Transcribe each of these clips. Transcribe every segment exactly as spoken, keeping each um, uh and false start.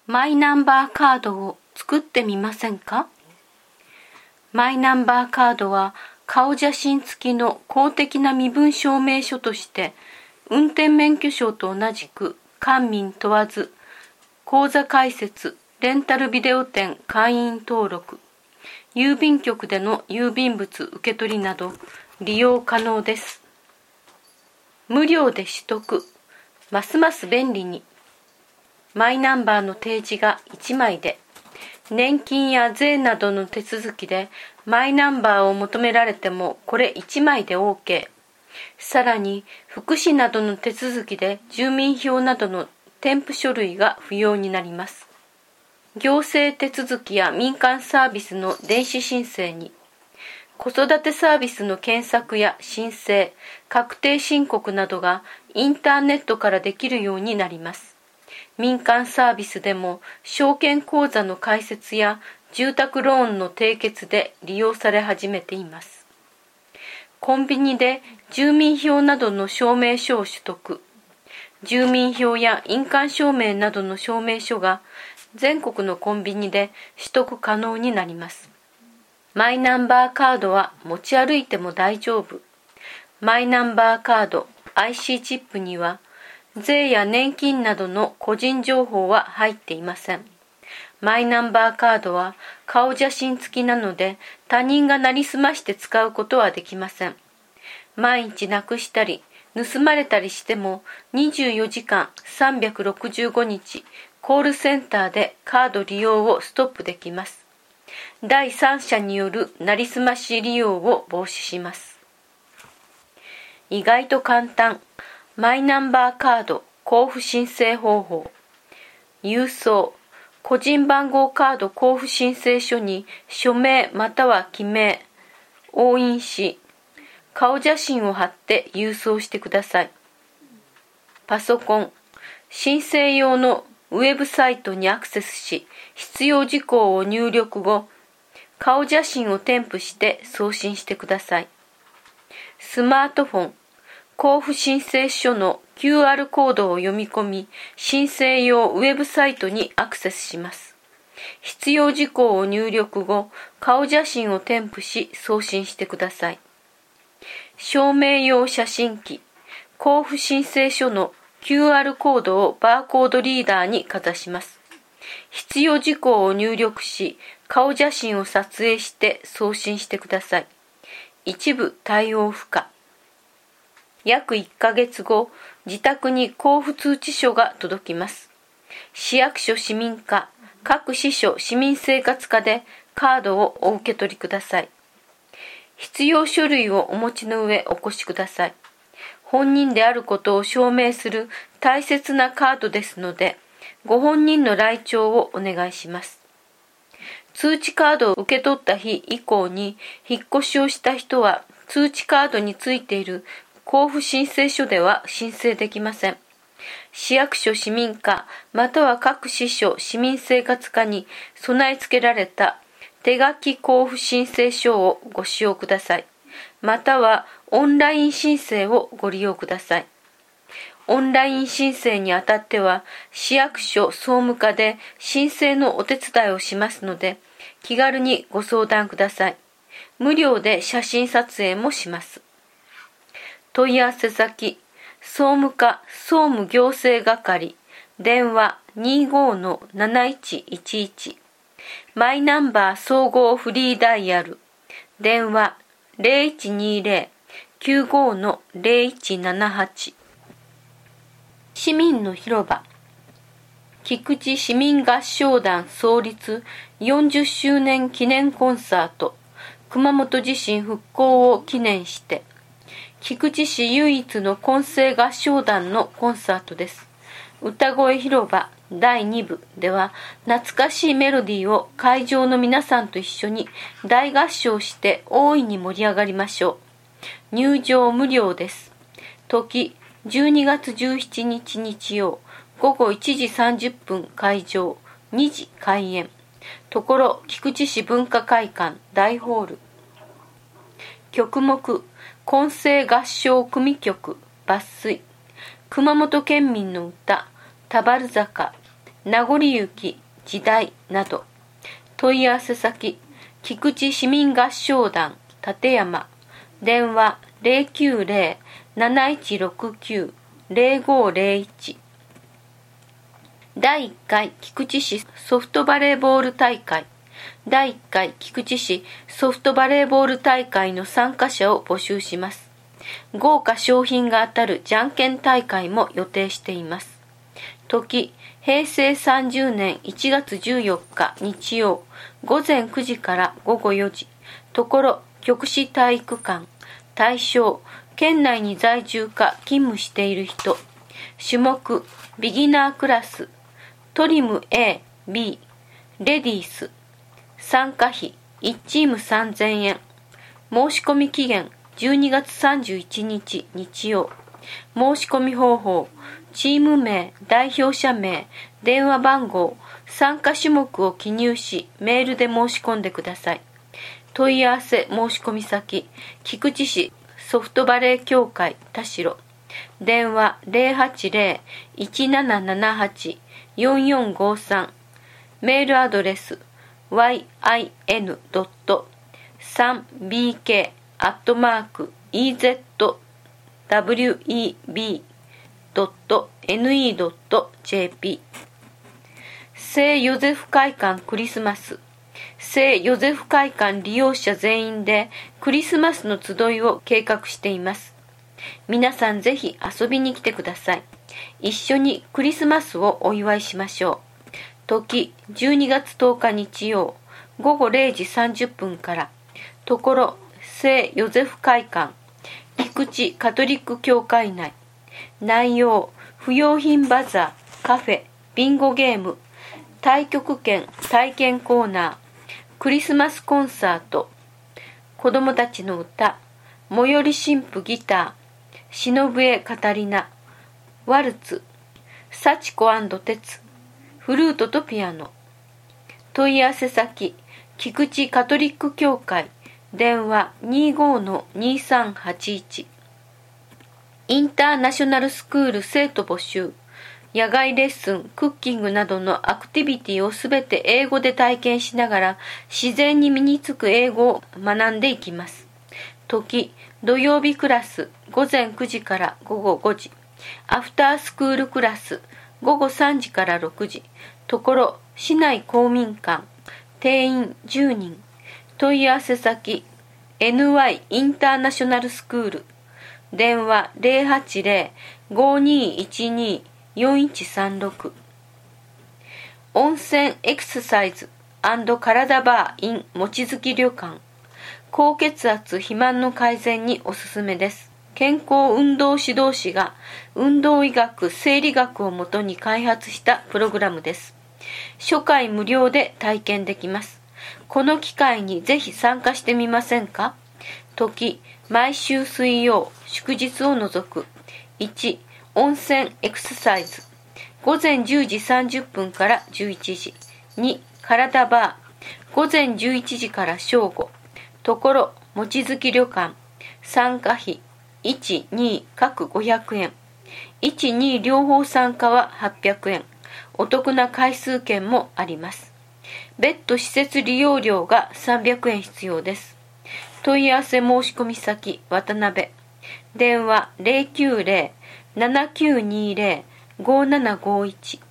マイナンバーカードを作ってみませんか？マイナンバーカードは顔写真付きの公的な身分証明書として運転免許証と同じく官民問わず口座開設、レンタルビデオ店会員登録、郵便局での郵便物受け取りなど利用可能です。無料で取得、ますます便利に。マイナンバーの提示がいちまいで、年金や税などの手続きでマイナンバーを求められてもこれいちまいで OK。さらに福祉などの手続きで住民票などの添付書類が不要になります。行政手続きや民間サービスの電子申請に、子育てサービスの検索や申請、確定申告などがインターネットからできるようになります。民間サービスでも証券口座の開設や住宅ローンの締結で利用され始めています。コンビニで住民票などの証明書を取得、住民票や印鑑証明などの証明書が全国のコンビニで取得可能になります。マイナンバーカードは持ち歩いても大丈夫。マイナンバーカード アイシー チップには税や年金などの個人情報は入っていません。マイナンバーカードは顔写真付きなので他人がなりすまして使うことはできません。万一なくしたり盗まれたりしてもにじゅうよじかんさんびゃくろくじゅうごにちコールセンターでカード利用をストップできます。第三者によるなりすまし利用を防止します。意外と簡単。マイナンバーカード交付申請方法。郵送。個人番号カード交付申請書に署名または記名、押印し、顔写真を貼って郵送してください。パソコン。申請用のウェブサイトにアクセスし、必要事項を入力後、顔写真を添付して送信してください。スマートフォン。交付申請書の キューアール コードを読み込み、申請用ウェブサイトにアクセスします。必要事項を入力後、顔写真を添付し送信してください。証明用写真機。交付申請書の キューアール コードをバーコードリーダーにかざします。必要事項を入力し、顔写真を撮影して送信してください。一部対応不可。約いっかげつご、自宅に交付通知書が届きます。市役所市民課、各支所市民生活課でカードをお受け取りください。必要書類をお持ちの上お越しください。本人であることを証明する大切なカードですので、ご本人の来庁をお願いします。通知カードを受け取った日以降に引っ越しをした人は通知カードについている交付申請書では申請できません。市役所市民課または各支所市民生活課に備え付けられた手書き交付申請書をご使用ください。またはオンライン申請をご利用ください。オンライン申請にあたっては市役所総務課で申請のお手伝いをしますので気軽にご相談ください。無料で写真撮影もします。問い合わせ先、総務課総務行政係、電話 にーごーのなないちいちいち、マイナンバー総合フリーダイヤル、電話 ゼロいちにーゼロ きゅうごーのゼロいちななはち。市民の広場、菊池市民合唱団創立よんじゅっしゅうねん記念コンサート、熊本地震復興を記念して、菊池市唯一の混声合唱団のコンサートです。歌声広場だいにぶでは懐かしいメロディーを会場の皆さんと一緒に大合唱して大いに盛り上がりましょう。入場無料です。時じゅうにがつじゅうしちにち日曜ごごいちじさんじゅっぷん会場、にじ開演。ところ菊池市文化会館大ホール。曲目混声合唱組曲抜粋、熊本県民の歌田原坂、 名残雪、時代など。問い合わせ先、菊池市民合唱団立山、電話 ゼロきゅうゼロ なないちろくきゅう ゼロごゼロいち。だいいっかい菊池市ソフトバレーボール大会、だいいっかい菊池市ソフトバレーボール大会の参加者を募集します。豪華賞品が当たるじゃんけん大会も予定しています。時、へいせいさんじゅうねんいちがつじゅうよっか日曜、ごぜんくじからごごよじ。ところ、極市体育館。対象、県内に在住か勤務している人。種目、ビギナークラス。トリム A、B、レディース。参加費、いちチームさんぜんえん。申し込み期限、じゅうにがつさんじゅういちにち日曜。申し込み方法、チーム名、代表者名、電話番号、参加種目を記入し、メールで申し込んでください。問い合わせ申し込み先、菊池市ソフトバレー協会田代。電話 ゼロはちゼロ いちななななはち よんよんごさん。メールアドレス ワイアイエヌドットスリービーケー アットマーク イーゼットダブリューイービードットエヌイードットジェーピー。 聖ヨゼフ会館クリスマス。聖ヨゼフ会館利用者全員でクリスマスの集いを計画しています。皆さんぜひ遊びに来てください。一緒にクリスマスをお祝いしましょう。時、じゅうにがつとおか日曜、ごごれいじさんじゅっぷんから。ところ、聖ヨゼフ会館菊池カトリック教会内。内容、不用品バザー、カフェ、ビンゴゲーム、太極拳体験コーナー、クリスマスコンサート、子供たちの歌、最寄り神父ギター、忍笛カタリナ、ワルツ、幸子&鉄、フルートとピアノ。問い合わせ先、菊池カトリック教会、電話 にじゅうごのにさんはちいち。インターナショナルスクール生徒募集。野外レッスン、クッキングなどのアクティビティをすべて英語で体験しながら自然に身につく英語を学んでいきます。時、土曜日クラス、ごぜんくじからごごごじ。アフタースクールクラス、ごごさんじからろくじ。ところ、市内公民館、定員じゅうにん。問い合わせ先、エヌワイ インターナショナルスクール。電話 ゼロはちゼロ ごにいちに よんいちさんろく。温泉エクササイズ&体バー in 望月旅館。高血圧・肥満の改善におすすめです。健康運動指導士が運動医学・生理学をもとに開発したプログラムです。初回無料で体験できます。この機会にぜひ参加してみませんか？時、毎週水曜、祝日を除く。いち、温泉エクササイズ。ごぜんじゅうじさんじゅっぷんからじゅういちじ。に、体バー。ごぜんじゅういちじから正午。ところ、望月旅館。参加費。いち、に各ごひゃくえん。いち、に両方参加ははっぴゃくえん。お得な回数券もあります。別途施設利用料がさんびゃくえん必要です。問い合わせ申し込み先、渡辺。電話 ゼロきゅうゼロ ななきゅうにゼロ ごななごいち。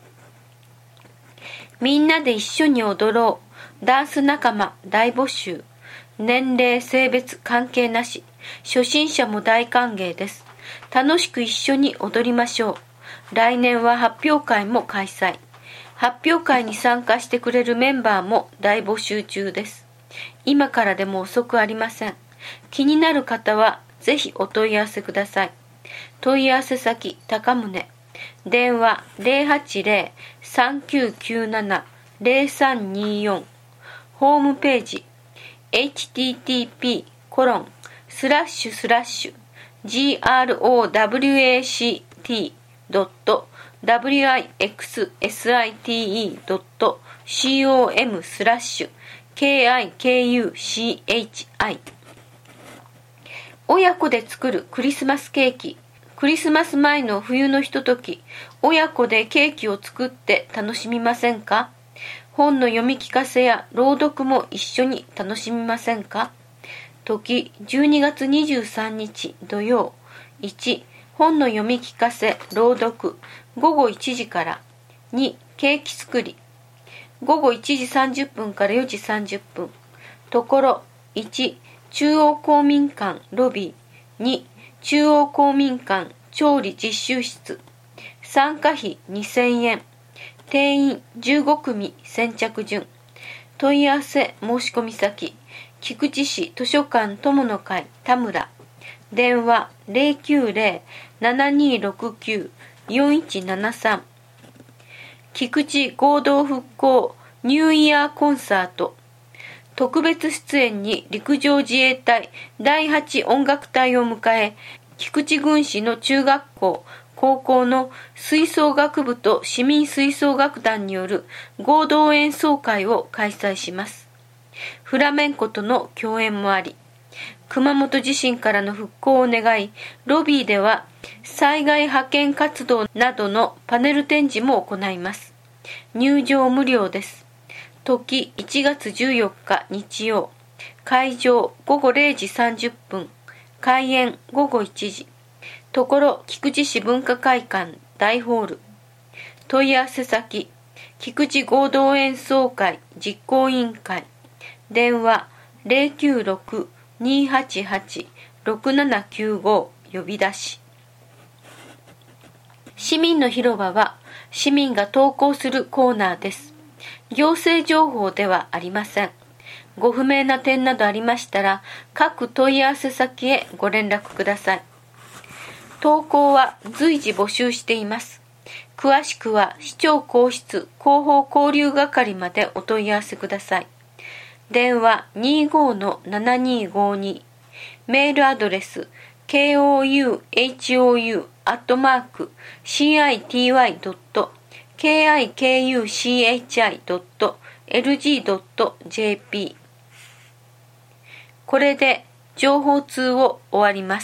みんなで一緒に踊ろう。ダンス仲間大募集。年齢、性別関係なし。初心者も大歓迎です。楽しく一緒に踊りましょう。来年は発表会も開催。発表会に参加してくれるメンバーも大募集中です。今からでも遅くありません。気になる方はぜひお問い合わせください。問い合わせ先、高宗。電話 ゼロはちゼロ さんきゅうきゅうなな ゼロさんによん。ホームページ エイチティーティーピーコロンスラッシュスラッシュ ジーアールオーダブリューエーシーティードットダブリューアイエックスエスアイティーイードットコムスラッシュ ケーアイケーユーシーエイチアイ。親子で作るクリスマスケーキ、 クリスマス前の冬のひととき、親子でケーキを作って楽しみませんか？本の読み聞かせや朗読も一緒に楽しみませんか？時じゅうにがつにじゅうさんにち土曜。いち、本の読み聞かせ、朗読、ごごいちじから。に、ケーキ作り、ごごいちじさんじゅっぷんからよじさんじゅっぷん。ところ、いち、中央公民館ロビー。に、中央公民館調理実習室。参加費にせんえん。定員じゅうごくみ先着順。問い合わせ申し込み先、菊池市図書館友の会田村。電話 ゼロきゅうゼロ ななにろくきゅう よんいちななさん。菊池合同復興ニューイヤーコンサート。特別出演に陸上自衛隊だいはち音楽隊を迎え、菊池郡市の中学校、高校の吹奏楽部と市民吹奏楽団による合同演奏会を開催します。フラメンコとの共演もあり、熊本地震からの復興を願い、ロビーでは災害派遣活動などのパネル展示も行います。入場無料です。時いちがつじゅうよっか日曜。会場ごごれいじさんじゅっぷん。開演ごごいちじ。ところ菊池市文化会館大ホール。問い合わせ先、菊池合同演奏会実行委員会。電話 ゼロきゅうろく にーはちはち ろくななきゅうご 呼び出し。市民の広場は市民が投稿するコーナーです。行政情報ではありません。ご不明な点などありましたら、各問い合わせ先へご連絡ください。投稿は随時募集しています。詳しくは市長公室広報交流係までお問い合わせください。電話 にーごーのななにーごーに。メールアドレス ケーオーユーエイチオーユー アットマーク シーアイティーワイ ドット ケーアイケーユーシーエイチアイ ドット エルジー ドット ジェーピー。これで情報通を終わります。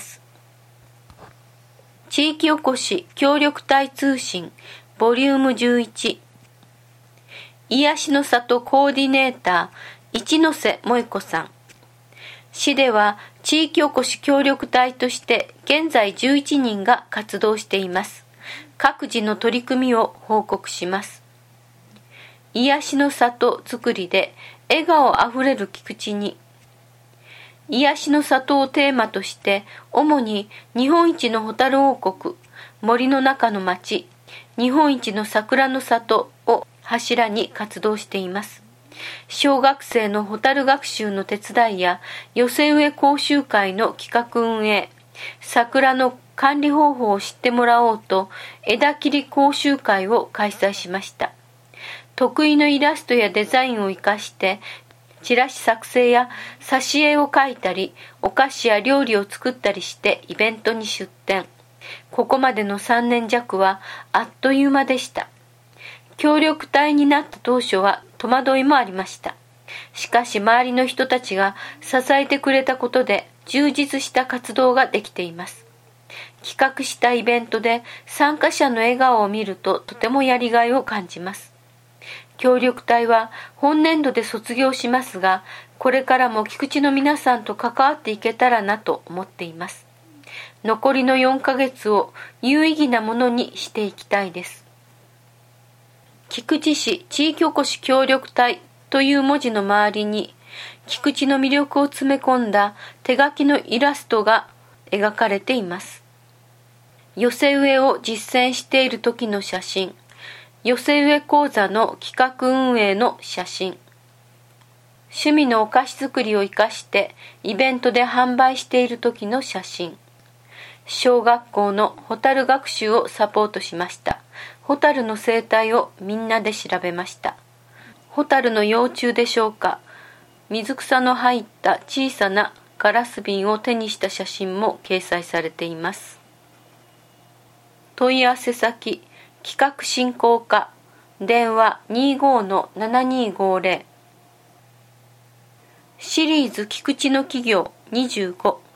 地域おこし協力隊通信ボリュームじゅういち。癒しの里コーディネーター一ノ瀬萌子さん。市では地域おこし協力隊として現在じゅういちにんが活動しています。各自の取り組みを報告します。癒しの里づくりで笑顔あふれる菊池に。癒しの里をテーマとして主に日本一のホタル王国、森の中の町、日本一の桜の里を柱に活動しています。小学生のホタル学習の手伝いや寄せ植え講習会の企画運営、桜の管理方法を知ってもらおうと枝切り講習会を開催しました。得意のイラストやデザインを生かしてチラシ作成や挿絵を描いたり、お菓子や料理を作ったりしてイベントに出展。ここまでのさんねんじゃくはあっという間でした。協力隊になった当初は戸惑いもありました。しかし周りの人たちが支えてくれたことで充実した活動ができています。企画したイベントで参加者の笑顔を見るととてもやりがいを感じます。協力隊は本年度で卒業しますが、これからも菊池の皆さんと関わっていけたらなと思っています。残りのよんかげつを有意義なものにしていきたいです。菊池市地域おこし協力隊という文字の周りに菊池の魅力を詰め込んだ手書きのイラストが描かれています。寄せ植えを実践している時の写真、寄せ植え講座の企画運営の写真、趣味のお菓子作りを生かしてイベントで販売している時の写真、小学校のホタル学習をサポートしました。ホタルの生態をみんなで調べました。ホタルの幼虫でしょうか、水草の入った小さなガラス瓶を手にした写真も掲載されています。問い合わせ先、企画振興課、電話 にーごーのななにーごーぜろ。シリーズ菊池の企業にじゅうご。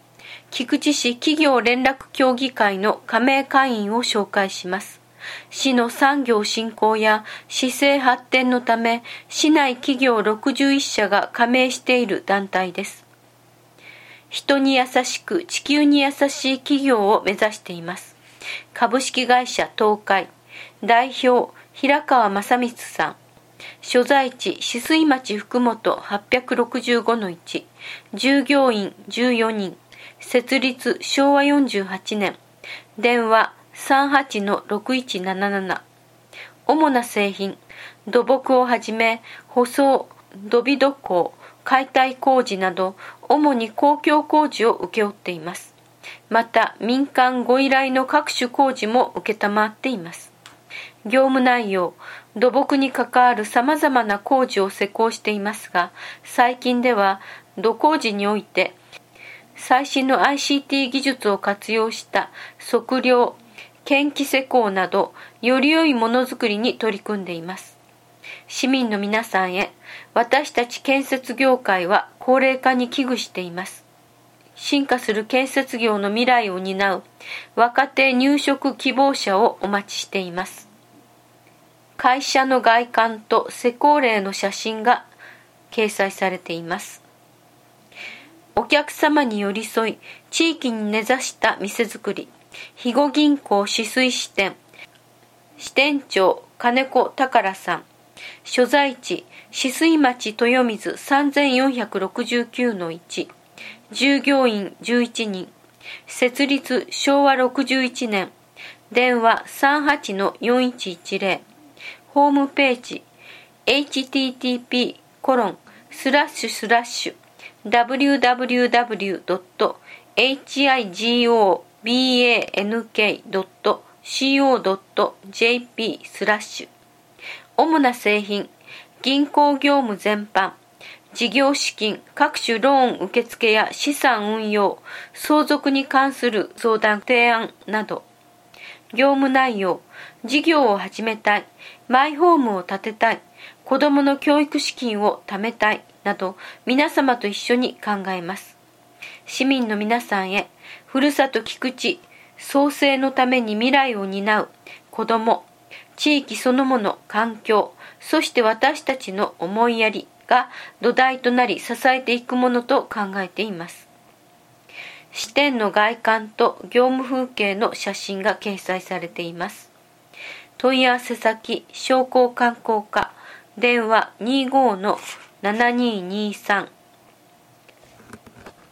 菊池市企業連絡協議会の加盟会員を紹介します。市の産業振興や市政発展のため、市内企業ろくじゅういっしゃが加盟している団体です。人に優しく地球に優しい企業を目指しています。株式会社東海、代表平川正光さん、所在地酒々井町福本 はっぴゃくろくじゅうごのいち、従業員じゅうよにん、設立しょうわよんじゅうはちねん、電話 さんはちのろくいちなななな。主な製品、土木をはじめ舗装、土火土工、解体工事など主に公共工事を請け負っています。また民間ご依頼の各種工事も承っています。業務内容、土木に関わる様々な工事を施工していますが、最近では土工事において最新の アイシーティー 技術を活用した測量、検気施工などより良いものづくりに取り組んでいます。市民の皆さんへ、私たち建設業界は高齢化に危惧しています。進化する建設業の未来を担う若手入職希望者をお待ちしています。会社の外観と施工例の写真が掲載されています。お客様に寄り添い、地域に根ざした店づくり、肥後銀行酒々支店、支店長金子宝さん、所在地酒々井町豊水 さんぜんよんひゃくろくじゅうきゅうのいち、従業員じゅういちにん、設立しょうわろくじゅういちねん、電話 さんはちのよんいちいちゼロ、ホームページ エイチティーティーピーコロンスラッシュスラッシュダブリューダブリューダブリュードットエイチアイジーオービーエーエヌケードットシーオードットジェーピースラッシュ。主な製品、銀行業務全般、事業資金、各種ローン受付や資産運用、相続に関する相談提案など。業務内容、事業を始めたい、マイホームを建てたい、子どもの教育資金を貯めたいなど、皆様と一緒に考えます。市民の皆さんへ、ふるさと菊池創生のために未来を担う子ども、地域そのもの、環境、そして私たちの思いやりが土台となり支えていくものと考えています。支店の外観と業務風景の写真が掲載されています。問い合わせ先、商工観光課、電話 にじゅうごのななにーにーさん